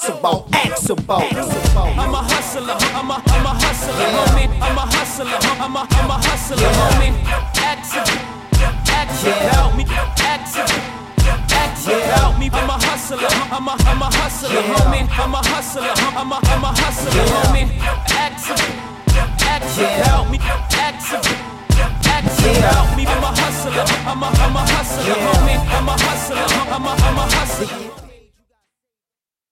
taxable, axable. I'm a hustler, I'm a hustler, homie. I'm a hustler, I'm a hustler, homie. Action, help me, action, help me. I'm a hustler, I'm a hustler, homie. I'm a hustler, I'm a hustler, homie. Action, help me, action.